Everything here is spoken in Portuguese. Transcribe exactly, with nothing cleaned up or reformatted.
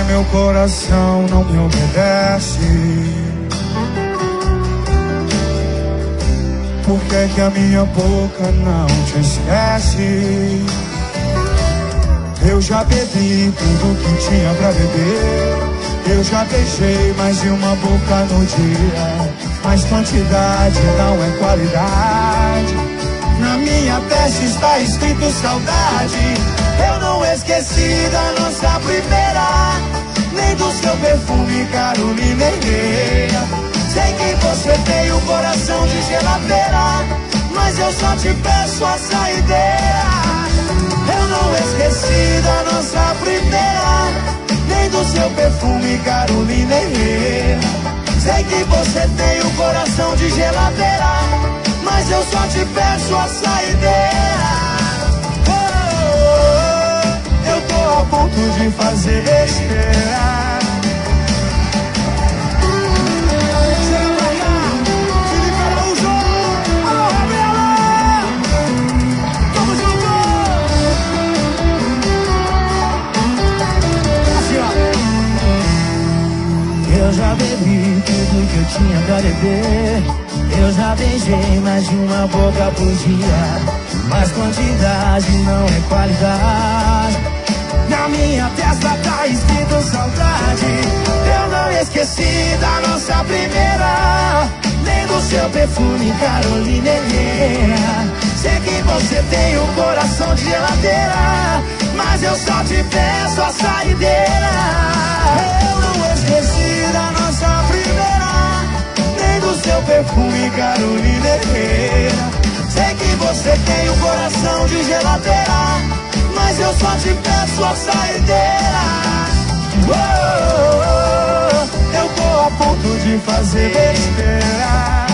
meu coração não me obedece? Por que que a minha boca não te esquece? Eu já bebi tudo que tinha pra beber. Eu já beijei mais de uma boca no dia. Mas quantidade não é qualidade. Na minha testa está escrito saudade. Eu não esqueci da nossa primeira, nem do seu perfume Carolina Herrera. Sei que você tem o coração de geladeira, mas eu só te peço a saideira. Eu não esqueci da nossa primeira, nem do seu perfume Carolina Herrera. Sei que você tem o coração de geladeira, mas eu só te peço a saideira. Oh, oh, oh, eu tô a ponto de fazer besteira. Chega pra cá, Felipe Araújo, alô Gabriela, tamo junto. Assim, ó. Eu já bebi tudo que eu tinha pra beber. Eu já beijei mais de uma boca por dia. Mas quantidade não é qualidade. Na minha testa tá escrito saudade. Eu não esqueci da nossa primeira, nem do seu perfume Carolina Herrera. Sei que você tem o coração de geladeira, mas eu só te peço a saideira. Eu não esqueci da nossa primeira, nem do seu perfume Carolina Herrera. Sei que você tem o coração de geladeira, mas eu só te peço a saideira. Oh, oh, oh, eu tô a ponto de fazer besteira.